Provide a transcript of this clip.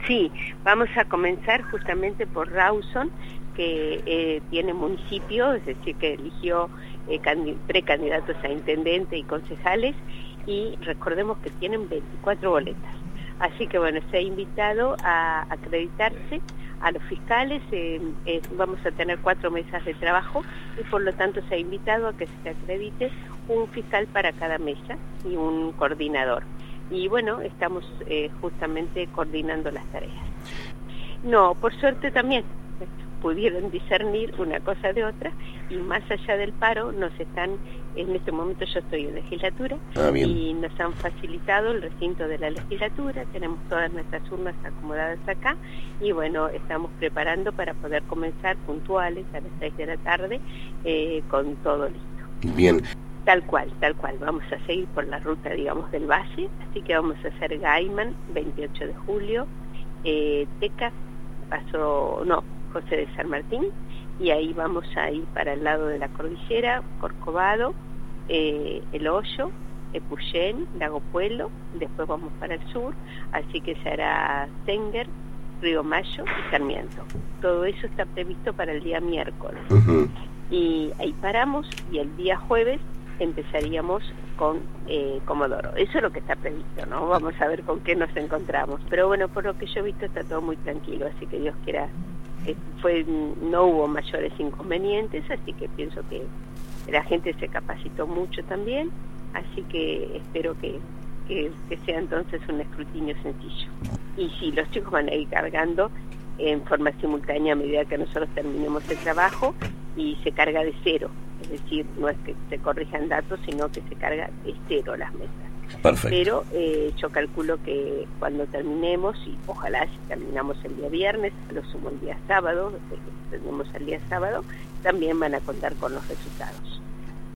Sí, vamos a comenzar justamente por Rawson, que tiene municipio, es decir, que eligió precandidatos a intendente y concejales, y recordemos que tienen 24 boletas. Así que bueno, se ha invitado a acreditarse a los fiscales, vamos a tener 4 mesas de trabajo y por lo tanto se ha invitado a que se acredite un fiscal para cada mesa y un coordinador. Y bueno, estamos justamente coordinando las tareas. No, por suerte también pudieron discernir una cosa de otra, y más allá del paro en este momento yo estoy en legislatura, y nos han facilitado el recinto de la legislatura, tenemos todas nuestras urnas acomodadas acá, y bueno, estamos preparando para poder comenzar puntuales a las 6 de la tarde con todo listo. Bien. Tal cual, vamos a seguir por la ruta, digamos, del valle, así que vamos a hacer Gaiman, 28 de julio, Teca, José de San Martín, y ahí vamos a ir para el lado de la cordillera, Corcovado, El Hoyo, Epuyén, Lago Puelo, después vamos para el sur, así que se hará Tenger, Río Mayo y Sarmiento. Todo eso está previsto para el día miércoles. Y ahí paramos, y el día jueves empezaríamos con Comodoro. Eso es lo que está previsto, ¿no? Vamos a ver con qué nos encontramos. Pero bueno, por lo que yo he visto está todo muy tranquilo, así que Dios quiera, no hubo mayores inconvenientes, así que pienso que la gente se capacitó mucho también, así que espero que sea entonces un escrutinio sencillo. Y sí, los chicos van a ir cargando en forma simultánea a medida que nosotros terminemos el trabajo, y se carga de cero. Es decir, no es que se corrijan datos, sino que se carga de cero las mesas. Perfecto. Pero yo calculo que cuando terminemos, y ojalá si terminamos el día viernes, a lo sumo el día sábado, tenemos el día sábado, también van a contar con los resultados.